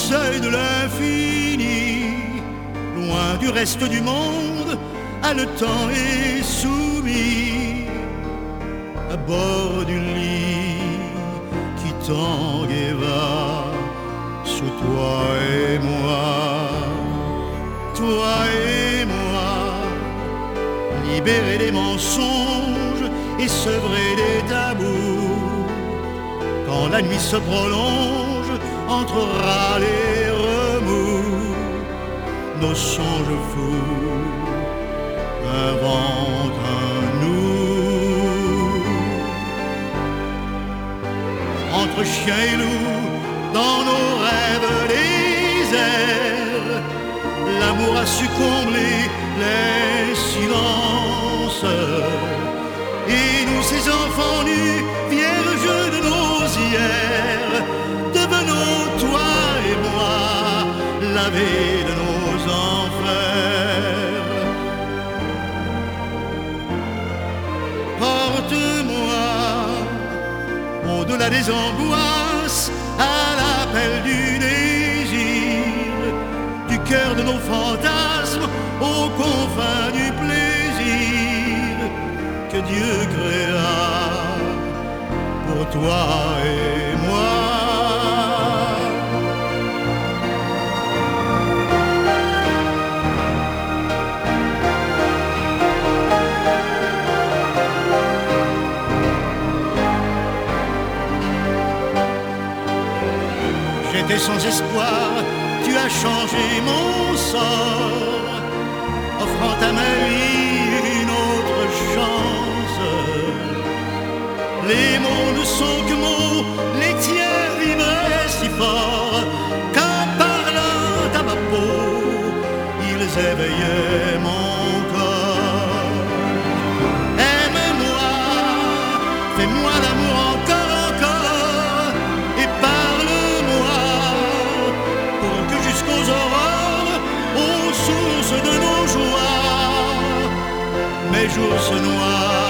seuil de l'infini, loin du reste du monde, haletant et soumis, à bord du lit qui tangue et va sous toi et moi, toi et moi, libérés des mensonges et sevrés des tabous. Quand la nuit se prolonge entre râles et remous, nos songes fous inventent un nous. Entre chien et loup, dans nos rêves déserts, l'amour a su combler les silences. Et nous, ces enfants nus, vierges de nos hier, devenons toi et moi, lavés de nos enfers. Porte-moi au-delà des angoisses, à l'appel du désir, du cœur de nos fantasmes, aux confins du plaisir que Dieu créa pour toi et moi. J'étais sans espoir, tu as changé mon sort, offrant à ma vie une autre chance. Les mots ne sont que mots, les tiens vibraient si fort, qu'en parlant à ma peau, ils éveillaient mon corps. Aime-moi, fais-moi l'amour encore, encore, et parle-moi, pour que jusqu'aux aurores, aux sources de nos joies, mes jours se noient.